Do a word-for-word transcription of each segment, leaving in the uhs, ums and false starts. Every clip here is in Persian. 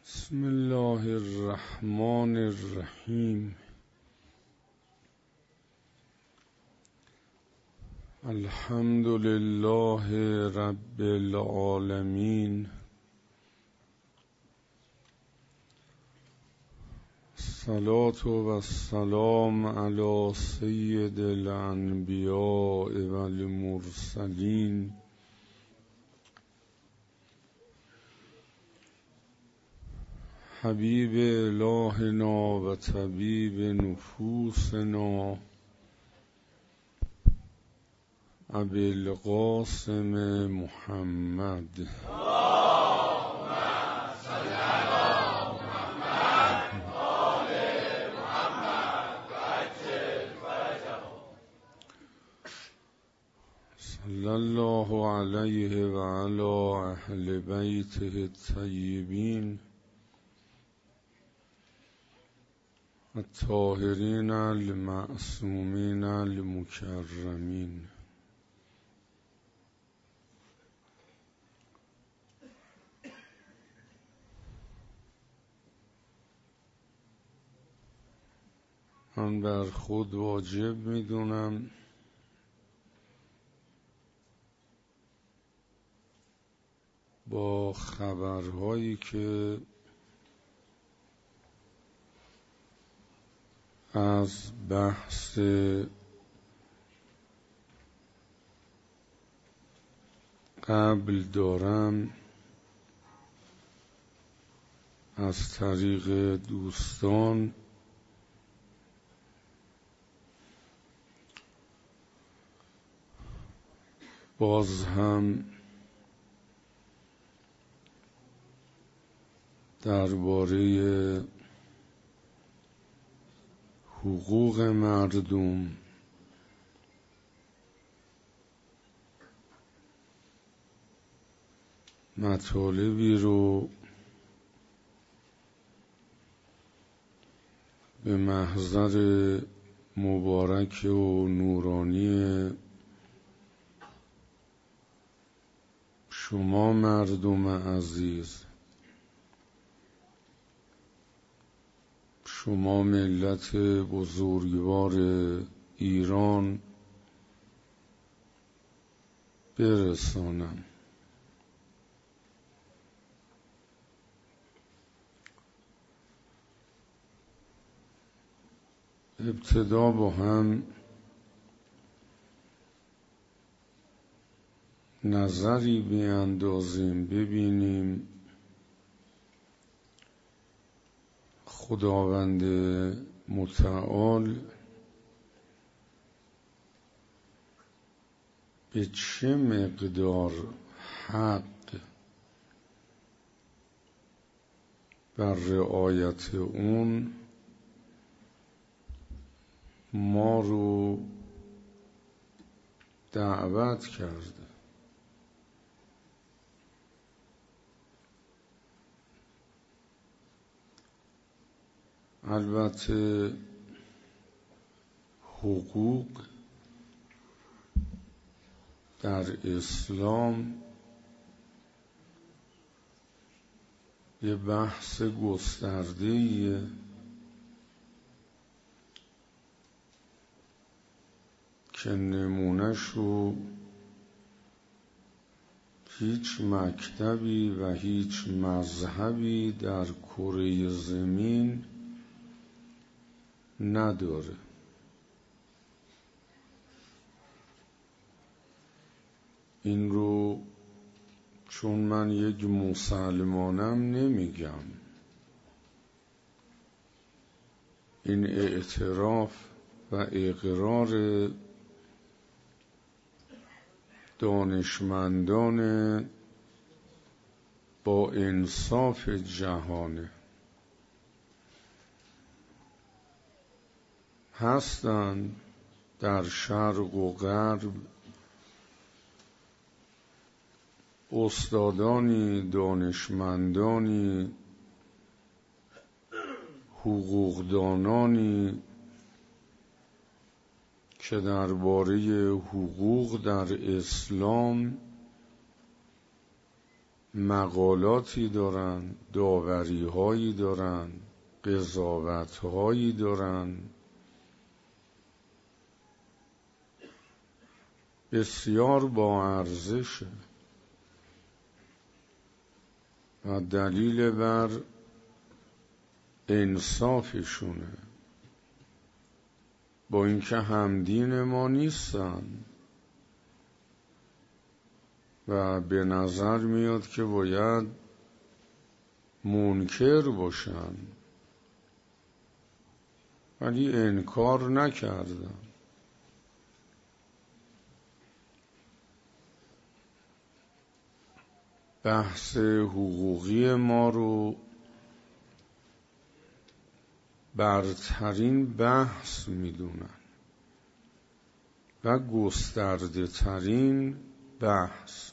بسم الله الرحمن الرحیم. الحمد لله رب العالمین. الصلاة و السلام علی سید الانبیاء و المرسلین حبیب الهنا و طبیب نفوسنا ابی القاسم محمد. اللهم صل علی محمد آل محمد و عجل فرجهم. صلی الله علیه و علی اهل بیته الطیبین الطاهرین المعصومین المکرمین. من بر خود واجب میدونم با خبرهایی که از بحث قبل دارم از طریق دوستان باز هم درباره حقوق مردم مطالبی رو به محضر مبارک و نورانی شما مردم عزیز، شما ملت بزرگوار ایران برسانم. ابتدا با هم نظری بیاندازیم ببینیم خداوند متعال به چه مقدار حق بر رعایت اون ما رو دعوت کرده. البته حقوق در اسلام یه بحث گسترده‌ایه که نمونه‌شو هیچ مکتبی و هیچ مذهبی در کره زمین نداره. این رو چون من یک مسلمانم نمیگم، این اعتراف و اقرار دانشمندان با انصاف جهانه. هستند در شرق و غرب استادانی، دانشمندانی، حقوقدانانی که درباره حقوق در اسلام مقالاتی دارن، داوری هایی دارن، قضاوت هایی دارن، بسیار با ارزشه و دلیل بر انصافشونه، با اینکه همدین ما نیستن و به نظر میاد که باید منکر باشن، ولی انکار نکردن. بحث حقوقی ما رو برترین بحث میدونن و گسترده ترین بحث.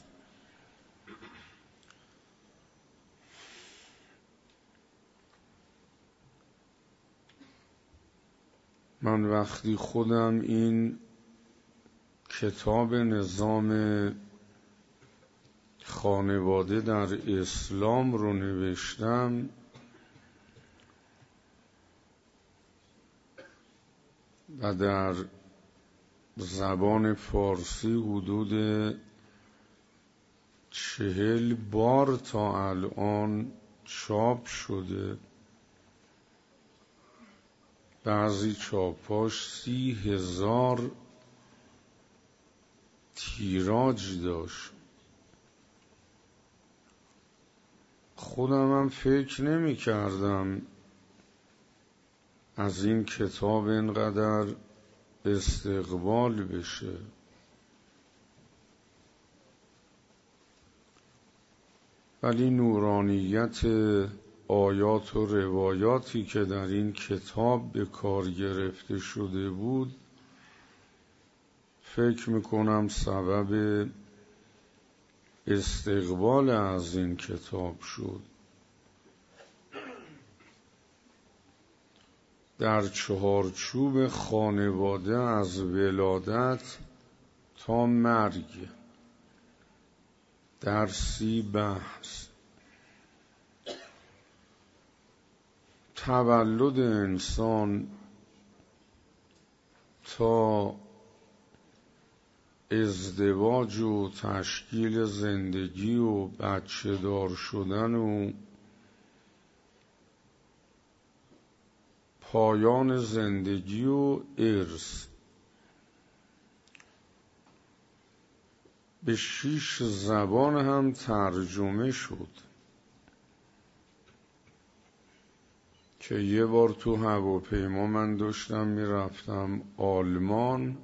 من وقتی خودم این کتاب نظام خانواده در اسلام رو نوشتم، و در زبان فارسی حدود چهل بار تا الان چاپ شده، بعضی چاپاش سی هزار تیراژ داشت. خودم هم فکر نمی کردم از این کتاب اینقدر استقبال بشه، ولی نورانیت آیات و روایاتی که در این کتاب به کار گرفته شده بود فکر میکنم سبب استقبال از این کتاب شد. در چهارچوب خانواده از ولادت تا مرگ در سی بحث، تولد انسان تا ازدواج و تشکیل زندگی و بچه دار شدن و پایان زندگی و ارث، به شش زبان هم ترجمه شد که یه بار تو هواپیما من داشتم میرفتم آلمان،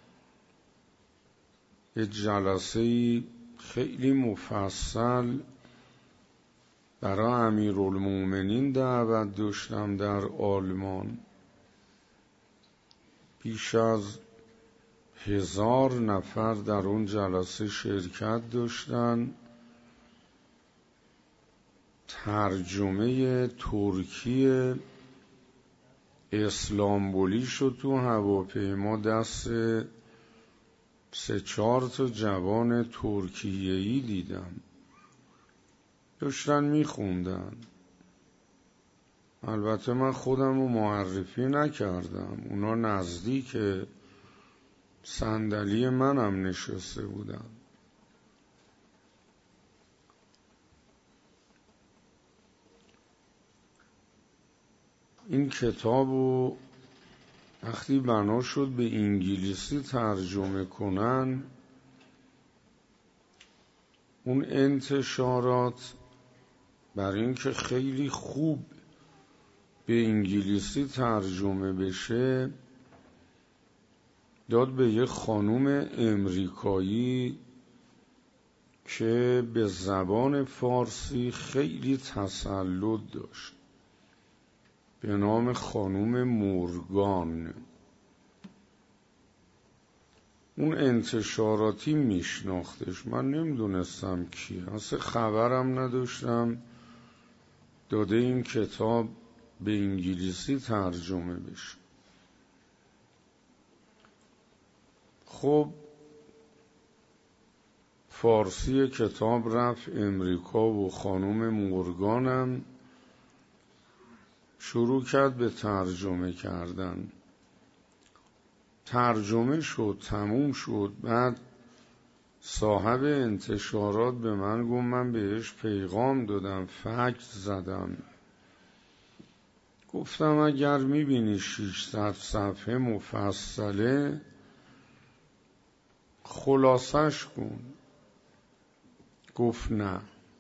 یه جلسه خیلی مفصل برای امیرالمومنین دعوت داشتم در آلمان. بیش از هزار نفر در اون جلسه شرکت داشتن. ترجمه ترکی اسلامبولی شد تو هواپیما دست سه چهار تا جوان ترکیه‌ای دیدم داشتن میخوندن. البته من خودم رو معرفی نکردم، اونا نزدیک صندلی منم نشسته بودن. این کتابو وقتی بنا شد به انگلیسی ترجمه کنن، اون انتشارات برای اینکه خیلی خوب به انگلیسی ترجمه بشه داد به یه خانوم امریکایی که به زبان فارسی خیلی تسلط داشت، به نام خانوم مورگان. اون انتشاراتی میشناختش، من نمیدونستم کیه، اصلا خبرم نداشتم داده این کتاب به انگلیسی ترجمه بشه. خب فارسی کتاب رفت امریکا و خانم مورگانم شروع کرد به ترجمه کردن. ترجمه شد، تموم شد. بعد صاحب انتشارات به من گفت من بهش پیغام دادم، فکس زدم. گفتم اگر میبینی ششصد صفحه مفصله خلاصش کن. گفت نه،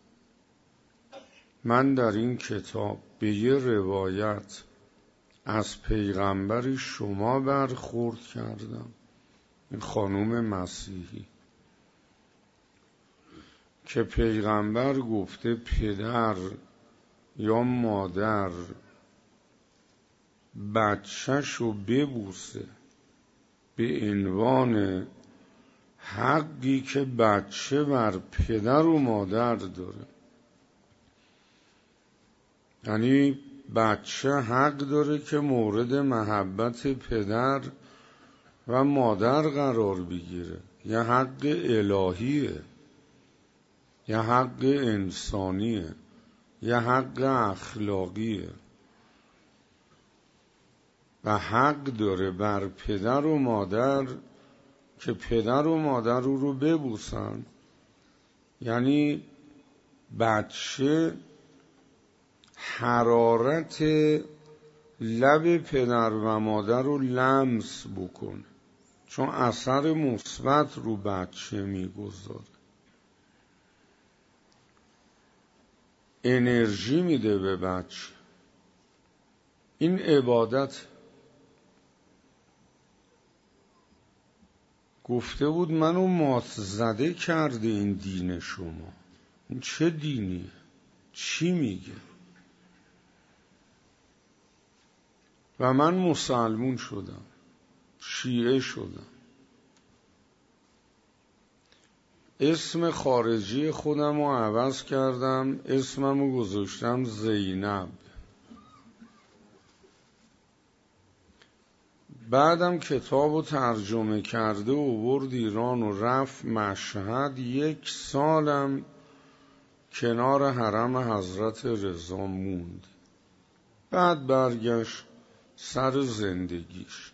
من در این کتاب به یه روایت از پیغمبر شما برخورد کردم، این خانوم مسیحی، که پیغمبر گفته پدر یا مادر بچه‌شو ببوسه به عنوان حقی که بچه بر پدر و مادر داره. یعنی بچه حق داره که مورد محبت پدر و مادر قرار بگیره. یه حق الهیه، یه حق انسانیه، یه حق اخلاقیه و حق داره بر پدر و مادر که پدر و مادر رو رو ببوسن. یعنی بچه حرارت لب پدر و مادر رو لمس بکنه، چون اثر مثبت رو بچه میگذاره، انرژی میده به بچه. این عبادت. گفته بود منو مات زده کرده این دین شما. این چه دینیه؟ چی میگه؟ و من مسلمون شدم، شیعه شدم، اسم خارجی خودم رو عوض کردم، اسمم رو گذاشتم زینب. بعدم کتاب رو ترجمه کرده و برد ایران و رفت مشهد. یک سالم کنار حرم حضرت رضا موند. بعد برگشت سر زندگیش.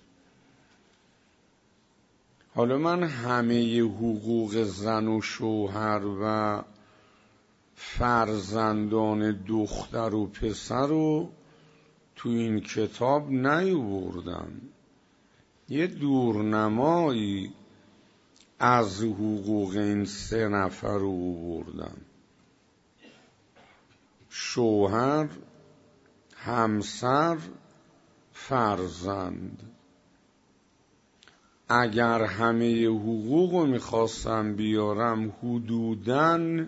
حالا من همه حقوق زن و شوهر و فرزندان دختر و پسر رو تو این کتاب نیاوردم. یه دورنمایی از حقوق این سه نفر رو آوردم: شوهر، همسر، فرزند. اگر همه حقوق رو میخواستم بیارم حدوداً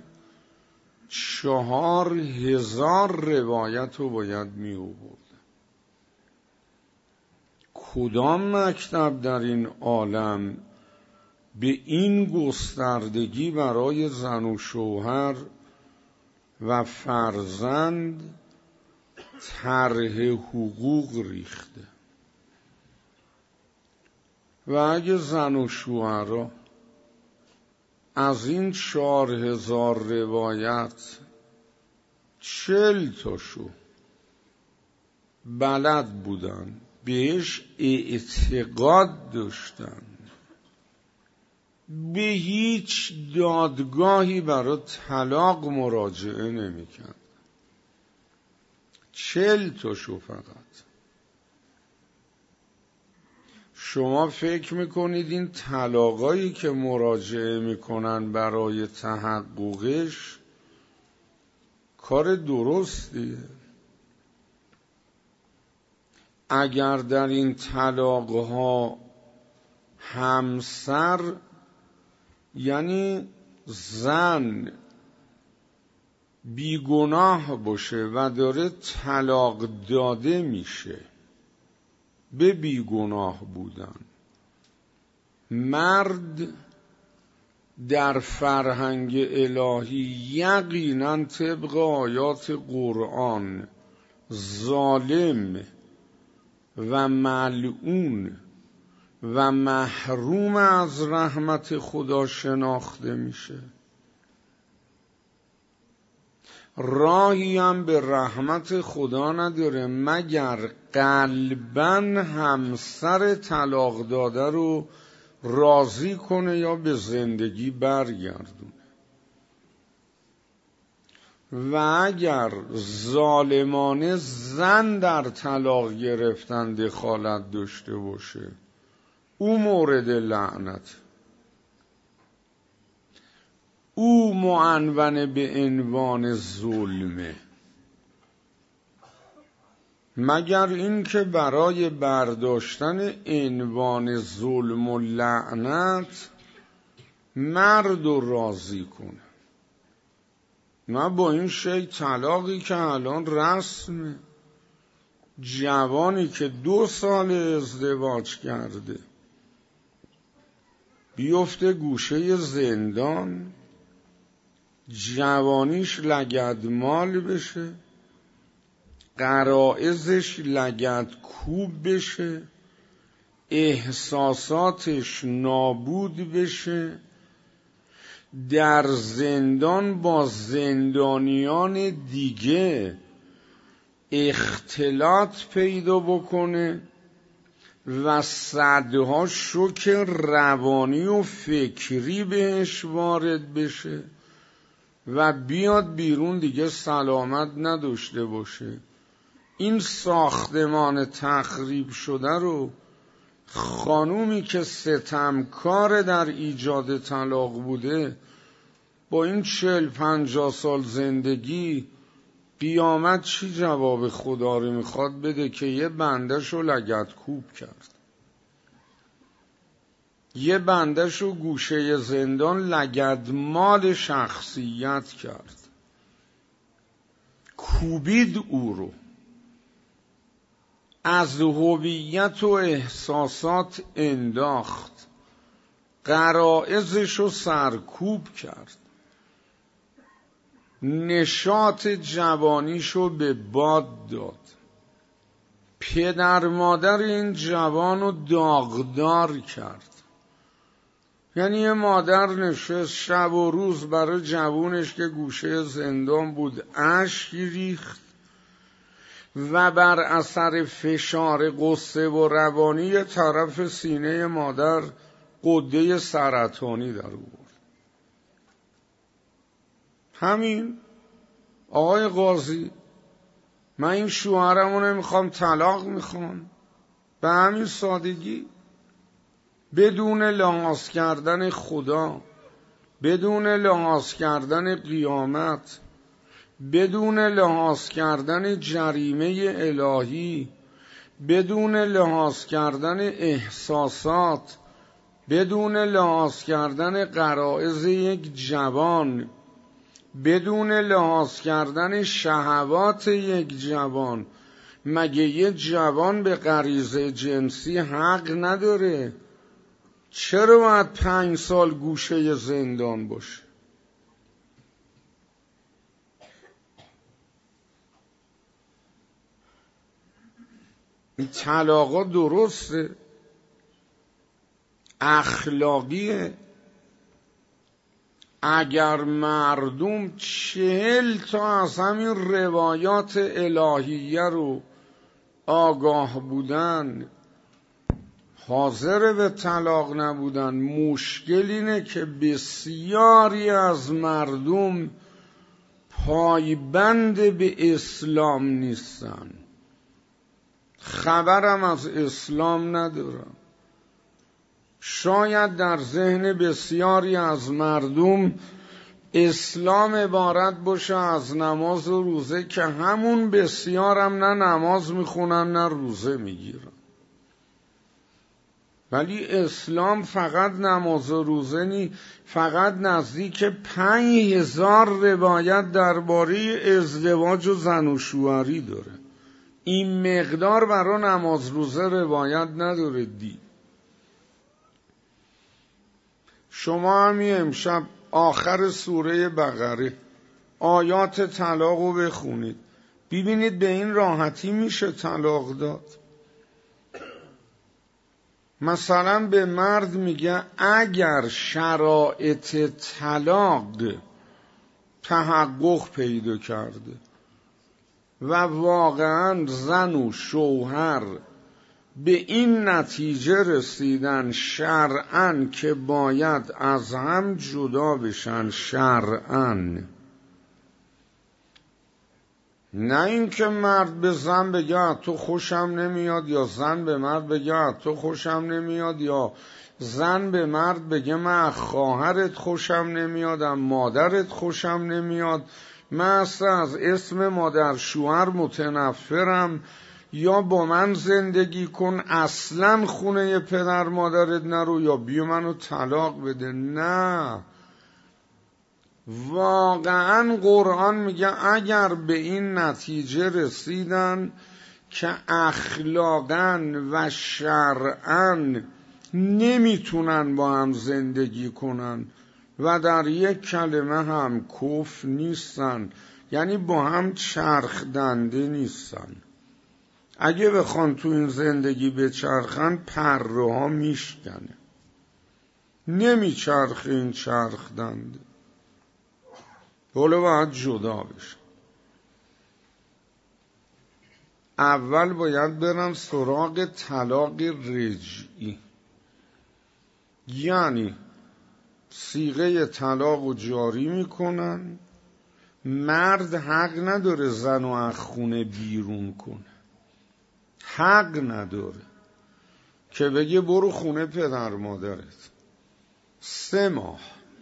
چهار هزار روایت رو باید می آوردم. کدام مکتب در این عالم به این گستردگی برای زن و شوهر و فرزند طرح حقوق ریخته؟ و اگه زن و شوهرها از این چهار هزار روایت چل تاشو بلد بودن، بهش اعتقاد داشتن، به هیچ دادگاهی برای طلاق مراجعه نمی کرد. چل تاشو فقط. شما فکر میکنید این طلاقایی که مراجعه میکنن برای تحققش کار درستیه؟ اگر در این طلاقها همسر، یعنی زن، بیگناه باشه و داره طلاق داده میشه به بیگناه بودن، مرد در فرهنگ الهی یقینا طبق آیات قرآن ظالم و ملعون و محروم از رحمت خدا شناخته میشه. راهی هم به رحمت خدا نداره مگر قلباً همسر طلاق داده رو راضی کنه یا به زندگی برگردونه. و اگر ظالمانه زن در طلاق گرفتن دخالت داشته باشه او مورد لعنت، او معنون به عنوان ظلمه، مگر اینکه برای برداشتن عنوان ظلم و لعنت مرد رو راضی کنه. نه با این شی طلاقی که الان رسمه، جوانی که دو سال ازدواج کرده بیفته گوشه زندان، جوانیش لگدمال بشه، غرایزش لگدکوب بشه، احساساتش نابود بشه، در زندان با زندانیان دیگه اختلاط پیدا بکنه و صدها شوک روانی و فکری بهش وارد بشه و بیاد بیرون دیگه سلامت نداشته باشه. این ساختمان تخریب شده رو خانومی که ستمکار در ایجاد طلاق بوده با این چهل پنجاه سال زندگی قیامت چی جواب خدا رو میخواد بده که یه بنده‌شو لگدکوب کرد، یه بنده‌شو گوشه زندان لگدمال شخصیت کرد، کوبید او رو، از هویت و احساسات انداخت، غرایزشو سرکوب کرد، نشاط جوانیشو به باد داد، پدر مادر این جوانو داغدار کرد. یعنی یه مادر نشست شب و روز برای جوانش که گوشه زندان بود اشک ریخت و بر اثر فشار غصه و روانی طرف سینه مادر غده سرطانی در آورد. همین آقای قاضی، من این شوهرمو نمیخوام، طلاق میخوام، به همین سادگی، بدون لحاظ کردن خدا، بدون لحاظ کردن قیامت، بدون لحاظ کردن جریمه الهی، بدون لحاظ کردن احساسات، بدون لحاظ کردن غرایز یک جوان، بدون لحاظ کردن شهوات یک جوان. مگه یه جوان به غریزه جنسی حق نداره؟ چرا باید پنج سال گوشه زندان باشه؟ این طلاقا درسته؟ اخلاقیه؟ اگر مردم چهل تا از همین روایات الهیه رو آگاه بودن حاضر به طلاق نبودن. مشکل اینه که بسیاری از مردم پایبند به اسلام نیستن، خبرم از اسلام ندارن. شاید در ذهن بسیاری از مردم اسلام عبارت باشه از نماز و روزه که همون بسیارم نه نماز میخونن نه روزه میگیرن. ولی اسلام فقط نماز و روزه نی، فقط نزدیک پنج هزار روایت درباره ازدواج و زن و شوهری داره. این مقدار برای نماز روزه روایت نداره دی. شما همین امشب آخر سوره بقره آیات طلاق رو بخونید، ببینید به این راحتی میشه طلاق داد. مثلا به مرد میگه اگر شرایط طلاق تحقق پیدا کرده و واقعا زن و شوهر به این نتیجه رسیدن شرعاً که باید از هم جدا بشن شرعاً. نه اینکه مرد به زن بگه تو خوشم نمیاد یا زن به مرد بگه تو خوشم نمیاد یا زن به مرد بگه من خواهرت خوشم نمیادم مادرت خوشم نمیاد من اصلا از اسم مادر شوهر متنفرم یا با من زندگی کن اصلا خونه پدر مادرت نرو یا بیا منو طلاق بده. نه، واقعا قرآن میگه اگر به این نتیجه رسیدن که اخلاقاً و شرعاً نمیتونن با هم زندگی کنن و در یک کلمه هم کفر نیستن، یعنی با هم چرخ دنده نیستن، اگه بخوان تو این زندگی بچرخن پره ها میشکنه، نمیچرخ این چرخ دنده، بله باید جدا بشه. اول باید برن سراغ طلاق رجعی، یعنی صیغه طلاق رو جاری میکنن، مرد حق نداره زن و از خونه بیرون کنه، حق نداره که بگه برو خونه پدر مادرت. سه ماه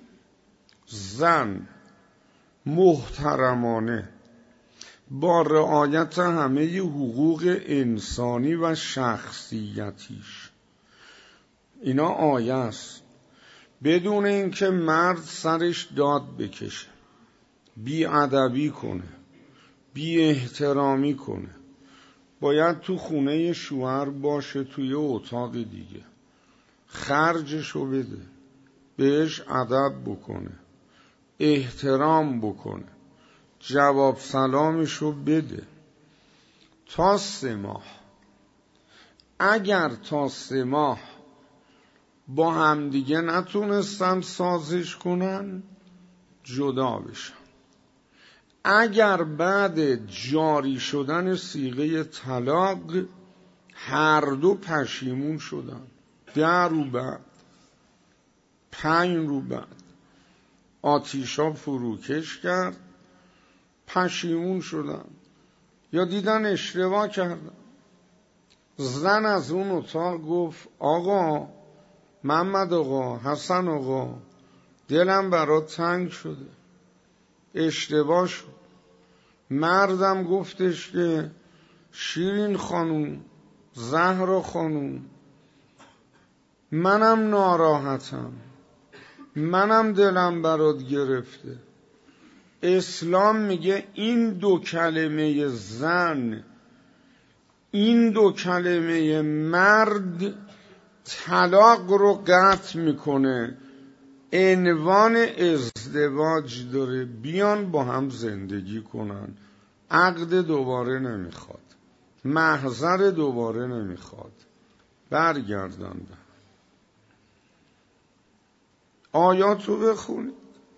زن محترمانه با رعایت همه حقوق انسانی و شخصیتیش، اینا آیه است، بدون اینکه مرد سرش داد بکشه، بی ادبی کنه، بی احترامی کنه، باید تو خونه شوهر باشه، توی اتاق دیگه خرجشو بده، بهش ادب بکنه، احترام بکنه، جواب سلامشو بده تا سه ماه. اگر تا سه ماه با هم دیگه نتونستن سازش کنن جدا بشن. اگر بعد جاری شدن صیغه طلاق هر دو پشیمون شدن، ده رو بعد پنج رو بعد آتیشا فروکش کرد، پشیمون شدن یا دیدن اشتباه کردن، زن از اون اتاق گفت آقا محمد آقا حسن آقا دلم برات تنگ شده، اشتباه شد. مردم گفتش که شیرین خانوم، زهرا خانوم، منم ناراحتم، منم دلم برات گرفته. اسلام میگه این دو کلمه زن، این دو کلمه مرد طلاق رو قطع میکنه، عنوان ازدواج داره، بیان با هم زندگی کنن، عقد دوباره نمیخواد، محضر دوباره نمیخواد، برگردن به آیاتو بخونید.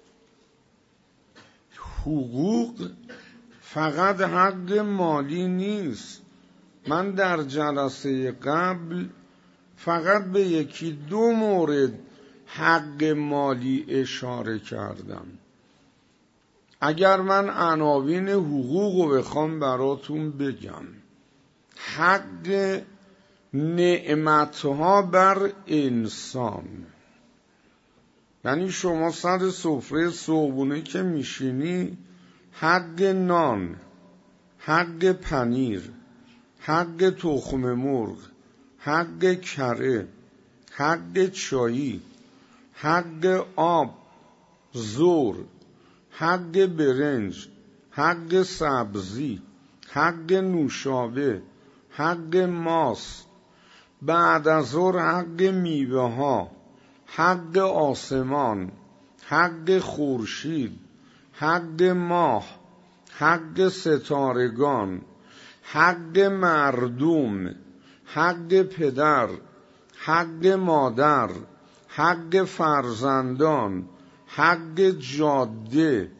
حقوق فقط حق مالی نیست. من در جلسه قبل فقط به یکی دو مورد حق مالی اشاره کردم. اگر من عناوین حقوق رو بخوام براتون بگم، حق نعمتها بر انسان، یعنی شما سر سفره صبحونه که میشینی، حق نان، حق پنیر، حق تخم مرغ، حق کره، حق چایی، حق آب زور، حق برنج، حق سبزی، حق نوشابه، حق ماست، بعد از ظهر حق میوه ها، حق آسمان، حق خورشید، حق ماه، حق ستارگان، حق مردم، حق پدر، حق مادر، حق فرزندان، حق جاده،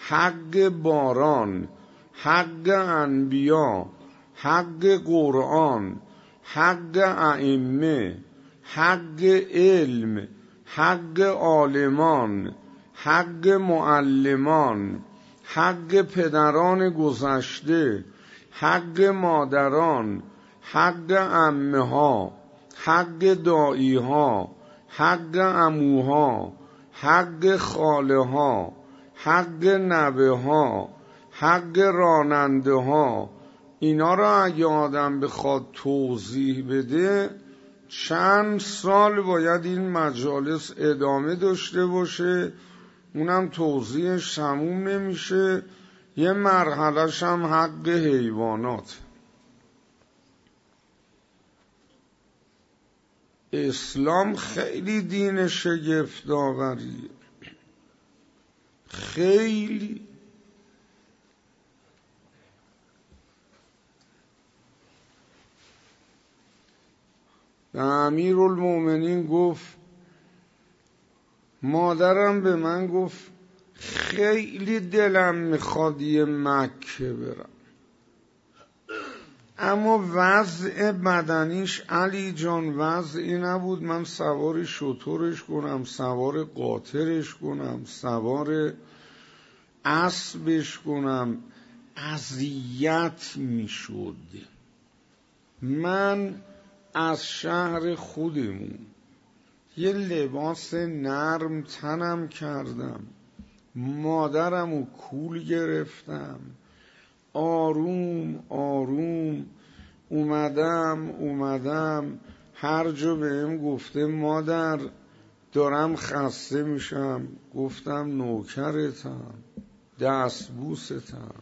حق باران، حق انبیا، حق قرآن، حق ائمه، حق علم، حق عالمان، حق معلمان، حق پدران گذشته، حق مادران، حق عمه ها، حق دایی ها، حق عموها، حق خاله ها، حق نوه ها، حق راننده ها. اینا را اگه آدم بخواد توضیح بده چند سال باید این مجالس ادامه داشته باشه، اونم توضیحش تموم نمیشه. یه مرحلهش هم حق حیوانات. اسلام خیلی دین شگفت‌آوریه، خیلی. امیرالمومنین گفت، مادرم به من گفت خیلی دلم میخواد یه مکه برم، اما وضع بدنیش علی جان وضعی نبود من سوار شترش کنم، سوار قاطرش کنم، سوار اسبش کنم، اذیت میشد. من از شهر خودمون یه لباس نرم تنم کردم، مادرمو کول گرفتم، آروم آروم اومدم اومدم هر جا بهم گفته مادر دارم خسته میشم، گفتم نوکرتم، دستبوستم.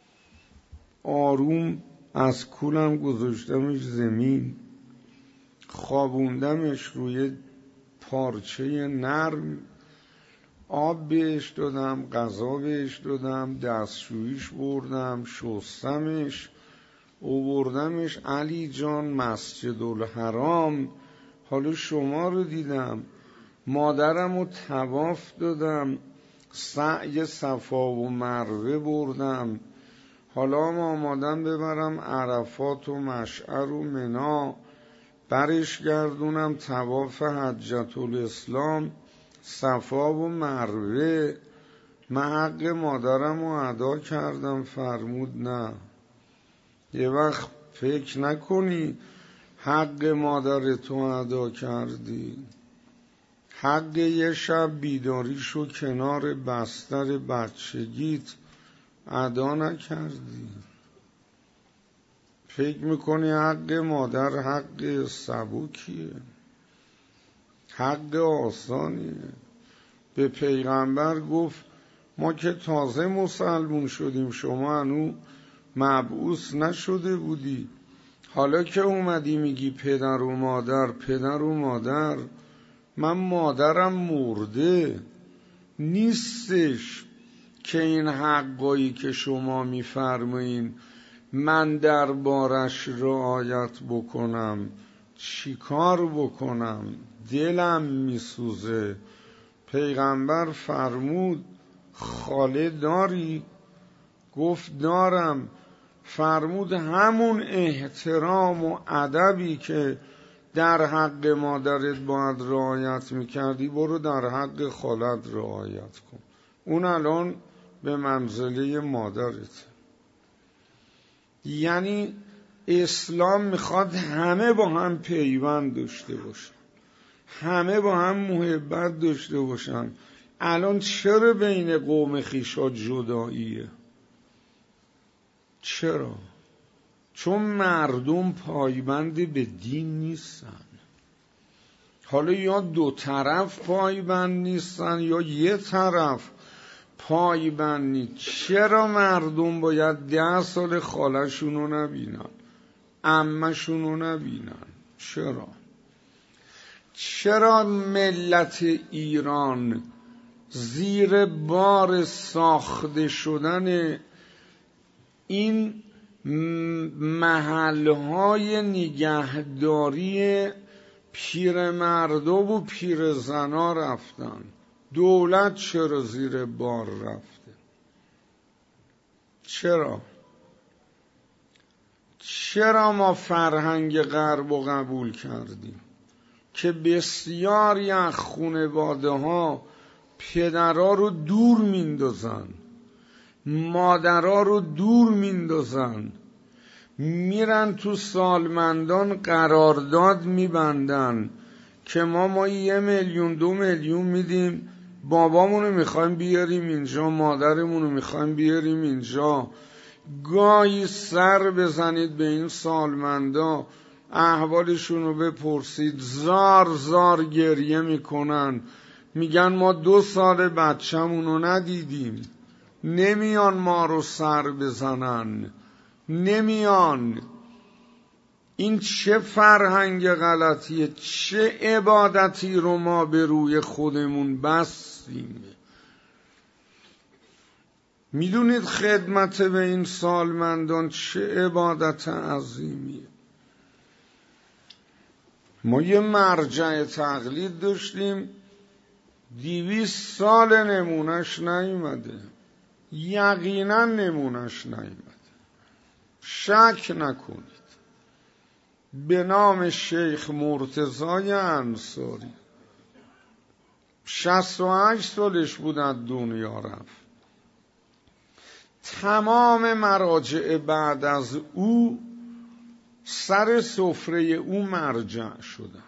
آروم از کولم گذاشتمش زمین، خوابوندمش روی پارچه نرم، آب بهش دادم، غذا بهش دادم، دستشویش بردم، شستمش، اووردمش علی جان مسجد الحرام. حالا شما رو دیدم، مادرم رو طواف دادم، سعی صفا و مروه بردم، حالا ما آمادم ببرم عرفات و مشعر و منا، برش گردونم طواف حجة الاسلام، صفا و مروه. من حق مادرم رو ادا کردم. فرمود نه، یه وقت فکر نکنی حق مادرتو ادا کردی، حق یه شب بیداریشو کنار بستر بچگیت ادا نکردی. فکر میکنی حق مادر حق سبکیه، حق آسانیه. به پیغمبر گفت ما که تازه مسلمون شدیم، شما هنو مبعوث نشده بودی، حالا که اومدی میگی پدر و مادر پدر و مادر، من مادرم مرده نیستش که این حقایی که شما میفرمایین من دربارش رعایت بکنم. چی کار بکنم؟ دلم میسوزه. پیغمبر فرمود خاله داری؟ گفت دارم. فرمود همون احترام و ادبی که در حق مادرت باید رعایت میکردی برو در حق خالت رعایت کن، اون الان به منزله مادرت. یعنی اسلام میخواد همه با هم پیوند داشته باشن، همه با هم محبت داشته باشن. الان چرا بین قوم خویشا جداییه؟ چرا؟ چون مردم پایبند به دین نیستن. حالا یا دو طرف پایبند نیستن یا یه طرف پایبند نیست. چرا مردم باید ده سال خالشونو نبینن، عمه‌شونو نبینن؟ چرا؟ چرا ملت ایران زیر بار ساخته شدن این محلهای نگهداری پیرمردا و پیرزنا رفتن؟ دولت چرا زیر بار رفته؟ چرا؟ چرا ما فرهنگ غرب رو قبول کردیم که بسیاری از خانواده ها پدرها رو دور میندازن، مادرها رو دور میندازن، میرن تو سالمندان قرارداد میبندن که ما ما یه میلیون دو میلیون میدیم، بابامونو میخوایم بیاریم اینجا، مادرمونو میخوایم بیاریم اینجا. گاهی سر بزنید به این سالمندا، احوالشونو بپرسید، زار زار گریه میکنن، میگن ما دو سال بچه‌مونو ندیدیم. نمیان ما رو سر بزنن، نمیان. این چه فرهنگ غلطیه، چه عبادتی رو ما به روی خودمون بستیم. میدونید خدمت به این سالمندان چه عبادت عظیمیه. ما یه مرجع تقلید داشتیم، دیویست سال نمونش نیومده، یقینا نمونش نیومده، شک نکنید. به نام شیخ مرتضی انصاری، شصت و هشت سالش بود از دنیا رفت. تمام مراجع بعد از او سر سفره او مرجع شدن.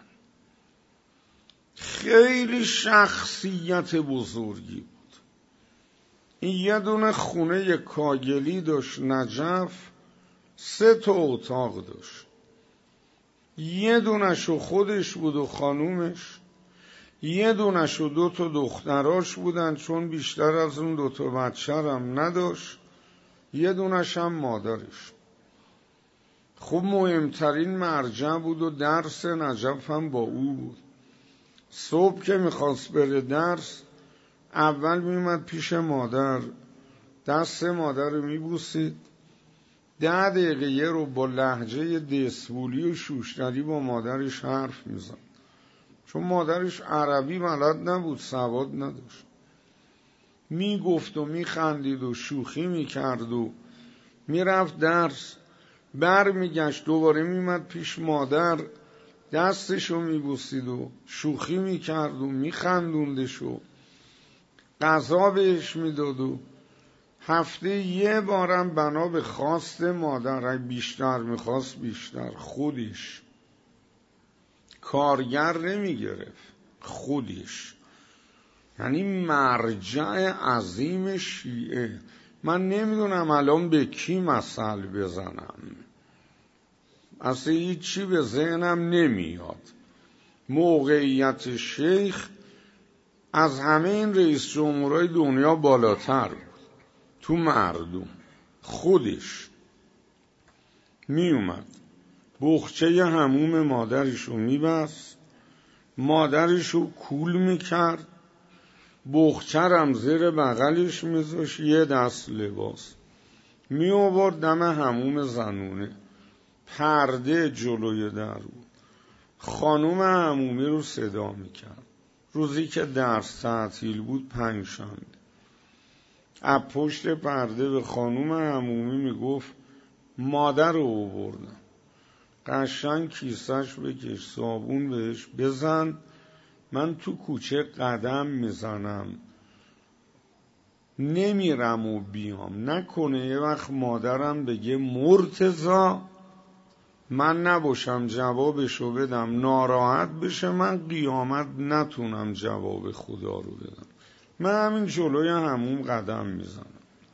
خیلی شخصیت بزرگی بود. این یه دونه خونه کاگلی داشت نجف، سه تا اتاق داشت. یه دونشو خودش بود و خانومش، یه دونشو دو تا دختراش بودن چون بیشتر از اون دو تا بچه هم نداشت، یه دونش هم مادرش. خب مهمترین مرجع بود و درس نجف هم با او بود. صبح که میخواست بره درس، اول میومد پیش مادر، دست مادر رو میبوسید، ده دقیقه یه رو با لهجه دسوولی و شوشتری با مادرش حرف میزد، چون مادرش عربی بلد نبود، سواد نداشت. میگفت و میخندید و شوخی میکرد و میرفت درس، بر میگشت دوباره میمد پیش مادر، دستشو میبوسید و شوخی میکرد و میخندوندش و غذا بهش میداد و هفته یه بارم بنا به خواست مادر، بیشتر میخواست بیشتر، خودش کارگر نمیگرفت، خودش. یعنی مرجع عظیم شیعه. من نمیدونم الان به کی مثل بزنم، اصلا هیچی به ذهنم نمیاد. موقعیت شیخ از همه این رئیس جمهورهای دنیا بالاتر بود. تو مردم خودش می اومد بخچه حموم مادرشو میبست، مادرشو کول میکرد، بخچرم زیر بغلش میذاشت، یه دست لباس می آورد دم حموم زنونه، پرده جلوی در بود، خانوم حمومی رو صدا میکرد. روزی که درس تعطیل بود پنجشنبه، از پشت پرده به خانوم عمومی میگفت مادر رو آوردم، قشنگ کیسش بکش، صابون بهش بزن، من تو کوچه قدم میزنم، نمیرم و بیام، نکنه یه وقت مادرم بگه مرتضی من نباشم جوابشو بدم، ناراحت بشه، من قیامت نتونم جواب خدا رو بدم. من همین جلوی همون قدم میزنم.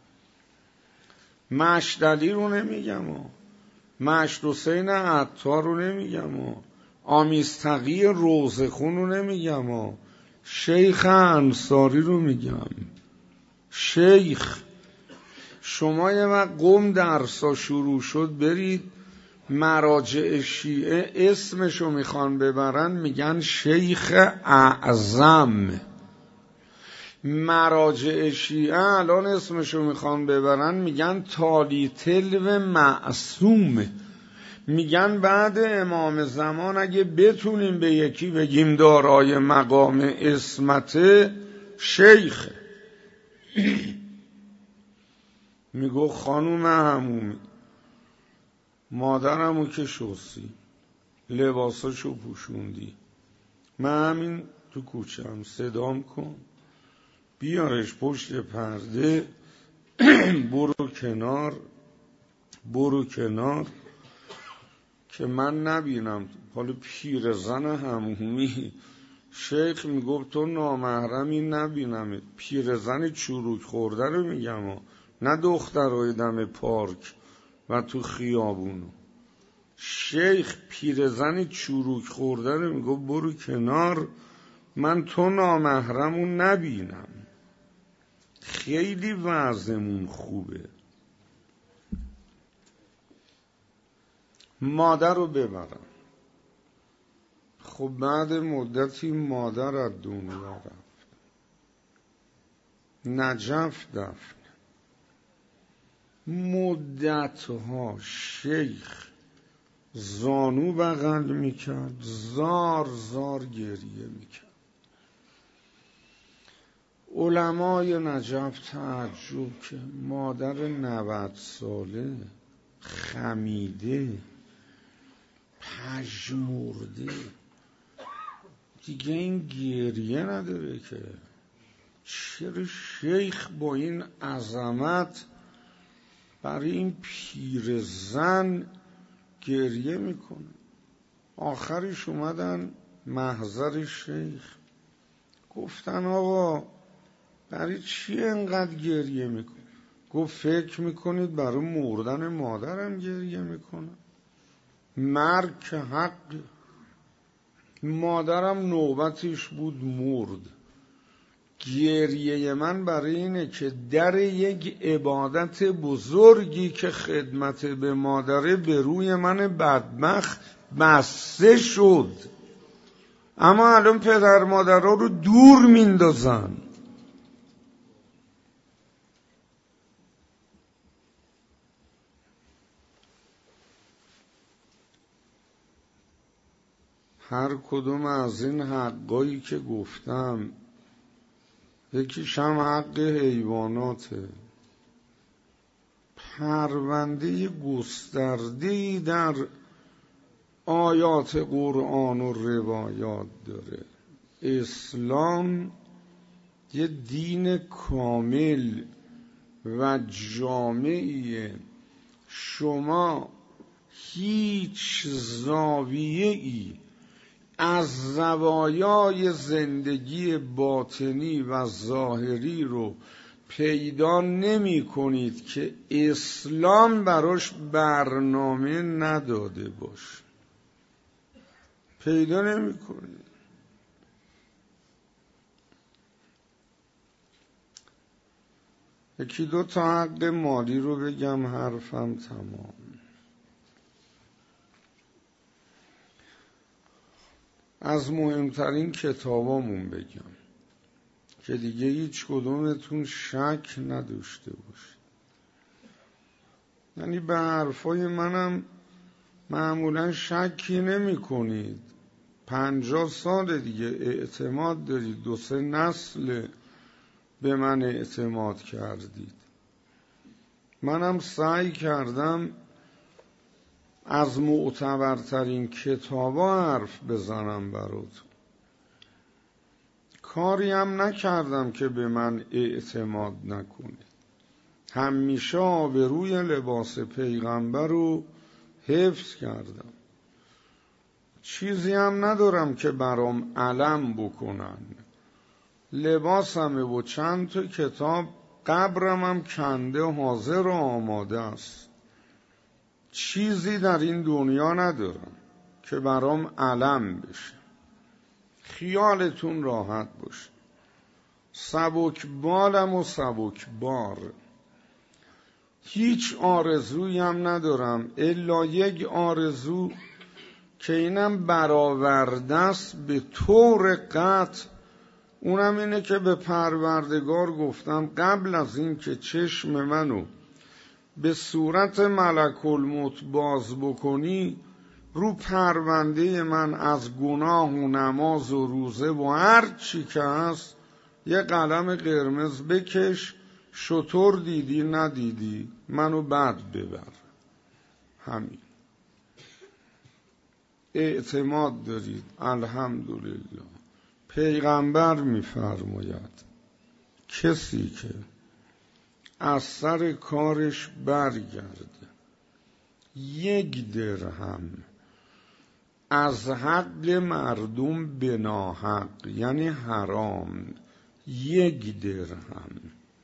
مشتلی رو نمیگم و مشت حسین عطار رو نمیگم و آمیستقی روزخون رو نمیگم و شیخ انصاری رو میگم. شیخ، شما یه وقت قم درسا شروع شد برید مراجع شیعه اسمشو میخوان ببرن میگن شیخ اعظم. مراجع شیعه الان اسمشو میخوان ببرن میگن تالی تلو معصوم. میگن بعد امام زمان اگه بتونیم به یکی بگیم دارای مقام عصمت، شیخ. میگو خانوم عمومی مادرمو که شستی لباساشو پوشوندی، من همین تو کوچم صدام کن بیارش پشت پرده برو کنار برو کنار که من نبینم. حالا پیرزن همومی شیخ میگفت تو نامحرمی نبینم، پیرزن چروک خورده رو میگم، نه دخترای دم پارک و تو خیابونو. شیخ پیرزن چروک خورده رو میگفت برو کنار من تو نامحرمو نبینم. خیلی وضعمون خوبه. مادر رو ببرم. خب بعد مدتی مادر از دنیا رفت، نجف دفن. مدتها شیخ زانو بغل میکرد، زار زار گریه میکرد. علمای نجف تعجب که مادر نود ساله خمیده پژمرده دیگه این گریه نداره که، چرا شیخ با این عظمت برای این پیرزن گریه میکنه؟ آخرش اومدن محضر شیخ، گفتن آقا برای چی انقدر گریه میکنی؟ گفت فکر میکنید برای مردن مادرم گریه میکنم؟ مرگ که حق، مادرم نوبتش بود مرد. گریه من برای اینه که در یک عبادت بزرگی که خدمت به مادره به روی من بدبخت بسته شد، اما الان پدر مادرها رو دور میندازن. هر کدوم از این حقایی که گفتم یکیش هم حق حیواناته. پرونده گسترده‌ای در آیات قرآن و روایات داره. اسلام یه دین کامل و جامعیه. شما هیچ زاویه‌ای از زوایای زندگی باطنی و ظاهری رو پیدا نمی کنید که اسلام براش برنامه نداده باشه. پیدا نمی کنید. یکی دو تا حق مالی رو بگم حرفم تمام. از مهمترین کتابامون بگم که دیگه هیچ کدومتون شک نداشته باشید. یعنی به حرفای منم معمولا شکی نمی کنید. پنجاه سال دیگه اعتماد دارید، دو سه نسل به من اعتماد کردید. منم سعی کردم از معتبرترین کتابا حرف بزنم براتون. کاری هم نکردم که به من اعتماد نکنید. همیشه آبروی لباس پیغمبر رو حفظ کردم. چیزی هم ندارم که برام علم بکنن. لباسمه و چند تا کتاب، قبرم هم کنده حاضر و آماده است. چیزی در این دنیا ندارم که برام علم بشه. خیالتون راحت باشه. سبک بالم و سبک بار. هیچ آرزویی هم ندارم الا یک آرزو که اینم برآورده است به طور قطع. اونم اینه که به پروردگار گفتم قبل از این که چشم منو به صورت ملک الموت باز بکنی، رو پرونده من از گناه و نماز و روزه و هر چی که هست یه قلم قرمز بکش شطور دیدی ندیدی منو بد ببر. همین. اعتماد دارید الحمدلله. پیغمبر میفرماید کسی که از سر کارش برگرده یک درهم از حق مردم به ناحق یعنی حرام یک درهم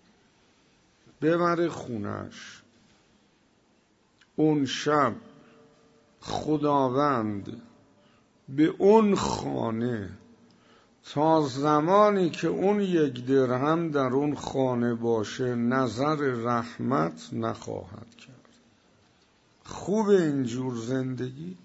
ببره خونش، اون شب خداوند به اون خانه تا زمانی که اون یک درهم در اون خانه باشه نظر رحمت نخواهد کرد. خوب اینجور زندگی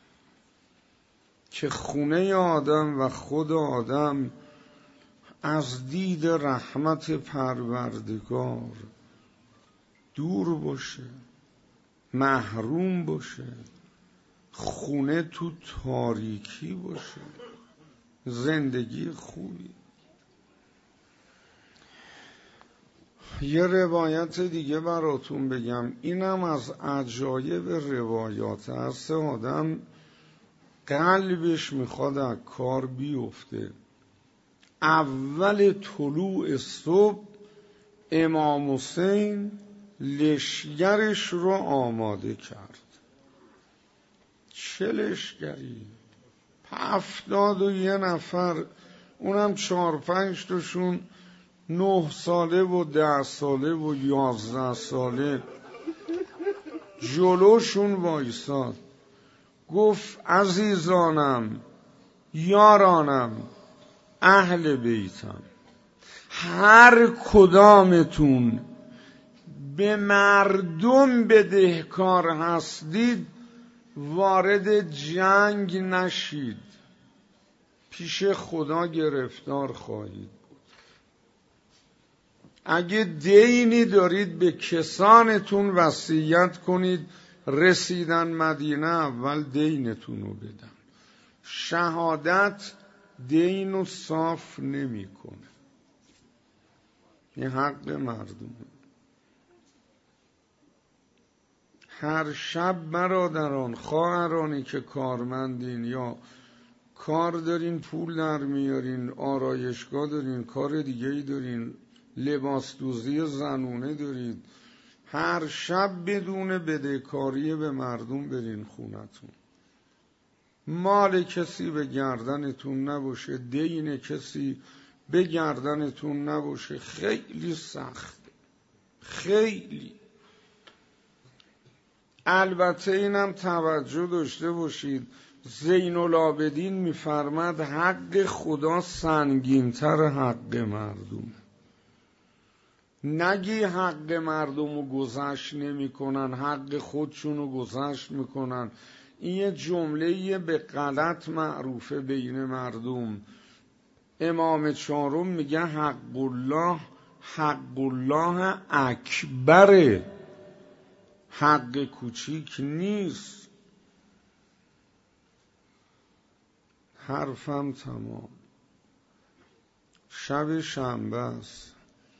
که خونه آدم و خود آدم از دید رحمت پروردگار دور باشه، محروم باشه، خونه تو تاریکی باشه. زندگی خوبی. یه روایت دیگه براتون بگم، اینم از عجایب روایات هست. آدم قلبش میخواد از کار بیفته. اول طلوع صبح امام حسین لشگرش رو آماده کرد. چه لشگری؟ هفتاد و یه نفر، اونم چهار پنج تاشون نه ساله و ده ساله و یازده ساله جلوشون وایساد. گفت عزیزانم، یارانم، اهل بیتم، هر کدامتون به مردم بدهکار هستید وارد جنگ نشید، پیش خدا گرفتار خواهید بود. اگه دینی دارید به کسانتون وصیت کنید، رسیدن مدینه اول دینتون رو بدن. شهادت دین رو صاف نمی کنه. این حق مردمه. هر شب برادران، خواهرانی که کارمندین یا کار دارین، پول در میارین، آرایشگاه دارین، کار دیگه‌ای دارین، لباس دوزی زنونه دارید، هر شب بدون بدهکاری به مردم برین خونتون. مال کسی به گردنتون نباشه، دین کسی به گردنتون نباشه. خیلی سخت، خیلی. البته اینم توجه داشته باشید، زین العابدین میفرماد حق خدا سنگین‌تر حق مردم. نگی حق مردم رو گذشت نمی کنن، حق خودشون رو گذشت میکنن. این یه جمله به غلط معروفه بین مردم. امام چهارم میگه حق الله حق الله اکبره، حق کوچیک نیست. حرفم تمام. شب شنبه است.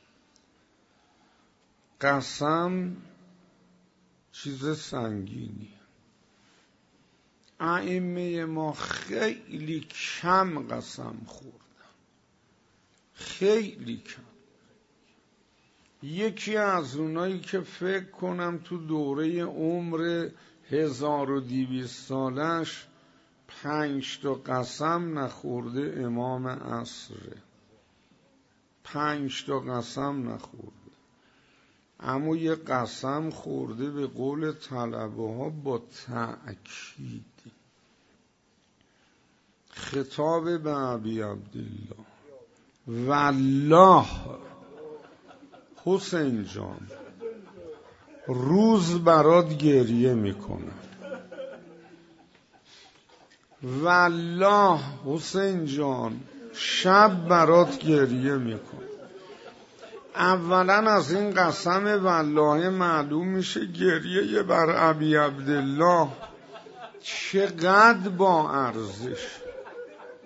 قسم چیز سنگینی. ائمه ما خیلی کم قسم خوردن، خیلی کم. یکی از اونایی که فکر کنم تو دوره عمر هزار و دویست سالش پنج تا قسم نخورده امام عصره. پنج تا قسم نخورده، اما یه قسم خورده به قول طلبه ها با تأکید. خطاب به ابی عبدالله: والله حسین جان روز برات گریه میکنم، والله حسین جان شب برات گریه میکنم. اولا از این قسم والله معلوم میشه گریه بر ابی عبدالله چقدر با ارزش.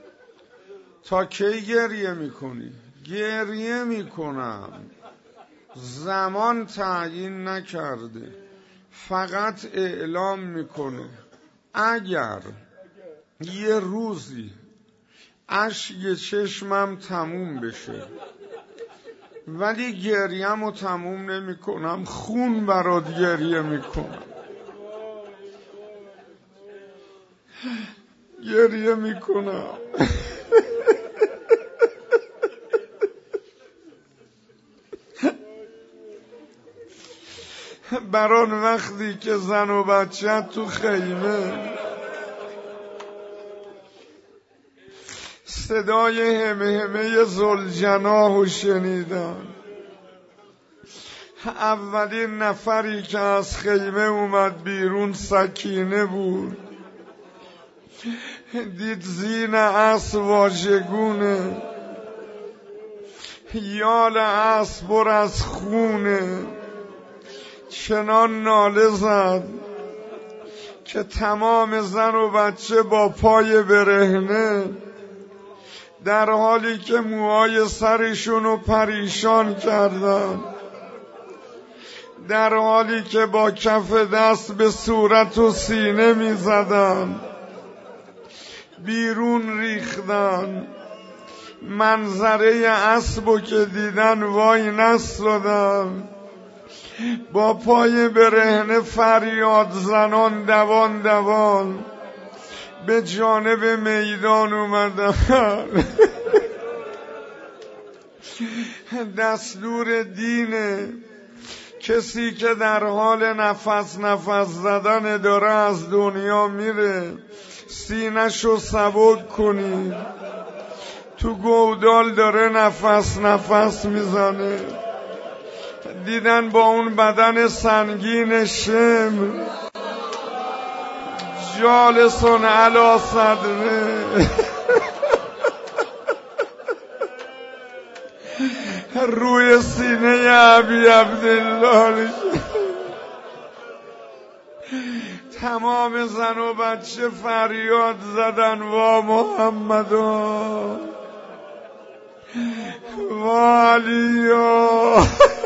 تا کی گریه میکنی؟ گریه میکنم. زمان تعیین نکرده، فقط اعلام میکنه اگر یه روزی اشک چشمم تموم بشه ولی گریم رو تموم نمی کنم، خون برات گریه میکنم، گریه میکنم. بران وقتی که زن و بچه تو خیمه صدای همه همه ذوالجناح شنیدن، اولین نفری که از خیمه اومد بیرون سکینه بود. دید زین اسب واژگونه، یال اسب پر از خونه، چنان ناله زد که تمام زن و بچه با پای برهنه، در حالی که موهای سرشونو پریشان کردن، در حالی که با کف دست به صورت و سینه می زدن، بیرون ریختن. منظره اسبو که دیدن وای نستادن، با پای برهنه فریاد زنان دوان دوان به جانب میدان اومدن. دستور دینه کسی که در حال نفس نفس زدن داره از دنیا میره، سینه‌شو سبک کنی. تو گودال داره نفس نفس میزنه، دیدن با اون بدن سنگین شم جالسون علی صدره، روی سینه ابی عبدالله. تمام زن و بچه فریاد زدن وا محمدا وا علیا.